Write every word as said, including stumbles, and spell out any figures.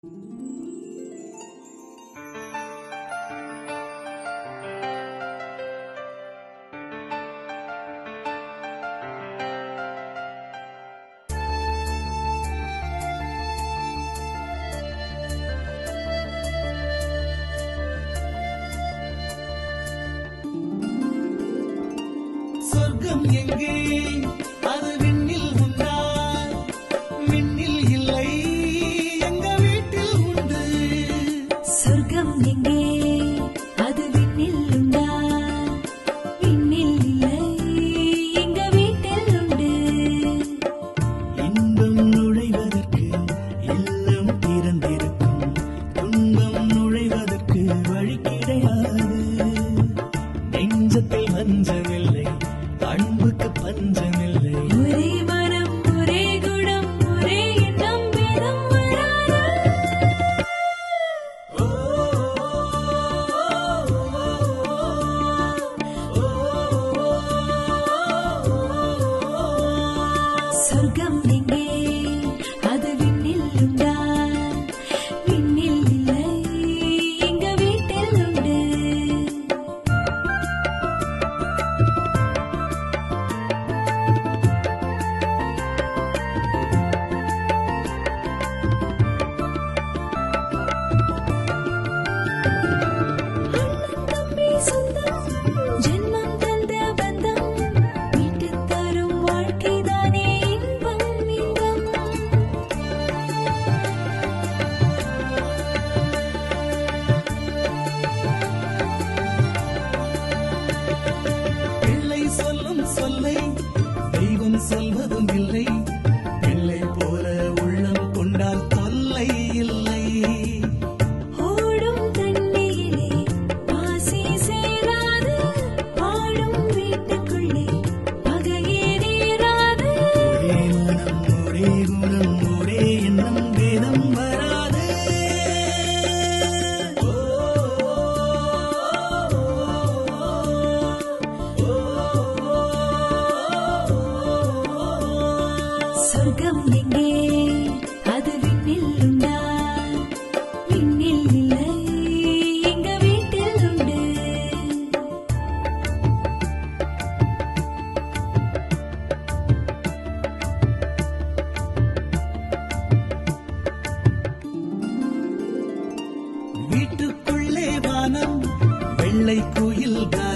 சொர்க்கம் எங்கே? அது விண்ணில் உண்டா? விண்ணில் இல்லை, எங்க வீட்டில் உண்டு. சொர்க்கம் எங்கே? அது விண்ணில் உண்டா? விண்ணில் இல்லை, எங்க வீட்டில் உண்டு. இன்பம் நுழைவதற்கு இல்லம் திறந்திருக்கும், துன்பம் நுழைவதற்கு வழி கிடையாது. நெஞ்சத்தில் வஞ்சமில்லை, அன்புக்கு பஞ்சமில்லை. ஒரே மனம், ஒரே குணம், ஒரே எண்ணம், வேதம் வராதா? ஓ, ஓ, சொர்க்கம் எங்கே? அது விண்ணில் உண்டா? விண்ணில் இல்லை, எங்க வீட்டில் உண்டு. ஜென்மம் தந்த பந்தம் மீட்டுத் தரும் வாழ்க்கைதானே இன்பம் இன்பம். பிள்ளை சொல்லும் சொல்லை தெய்வம் சொல்வதும் இல்லை. பிள்ளை போல உள்ளம் கொண்டால் தொல்லை இல்லை. ஓடும் தண்ணீரிலே பாசி சேராது, பாடும் வீட்டுக்குள்ளே பகையே நேராது. ஒரே மனம், ஒரே குணம், ஒரே எண்ணம், வேதம் வராது. ஓ, சொர்க்கம் எங்கே? அது விண்ணில் உண்டா? விண்ணில் இல்லை, எங்க வீட்டில் உண்டு. வீட்டுக்குள்ளே வானம், வெள்ளை குயில்